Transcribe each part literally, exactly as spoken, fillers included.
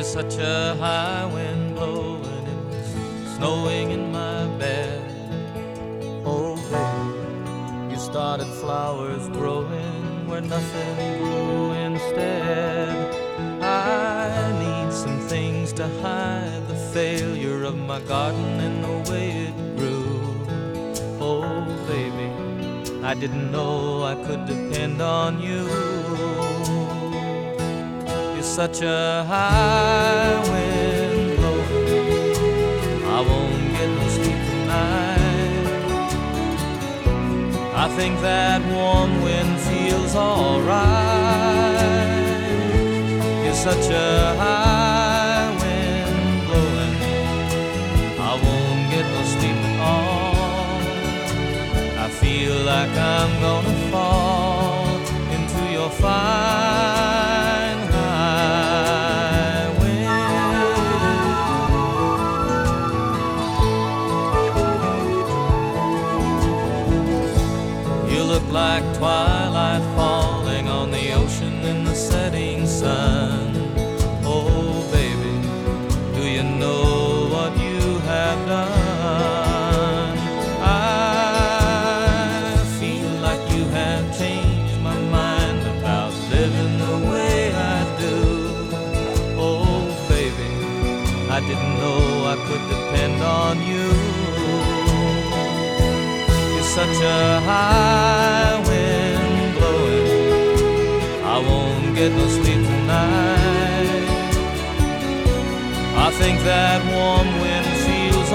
You're such a high wind blowing, it was snowing in my bed. Oh baby, you started flowers growing where nothing grew instead. I need some things to hide the failure of my garden and the way it grew. Oh baby, I didn't know I could depend on you. You're such a high wind blowing, I won't get no sleep tonight. I think that warm wind feels alright. You're such a high wind blowing, I won't get no sleep at all. I feel like I'm gonna fall into your fine high wind. You look like twilight falling on the ocean in the setting sun. Oh baby, do you know what you have done? I feel like you have changed my mind about living the way I do. Oh baby, I didn't know I could depend on you. You're such a high wind blowing, I won't get no sleep tonight. I think that warm wind feels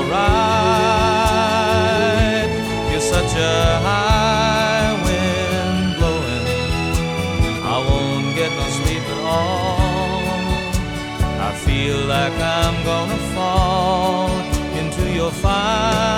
alright. You're such a high wind blowing, I won't get no sleep at all. I feel like I'm gonna fall into your fire.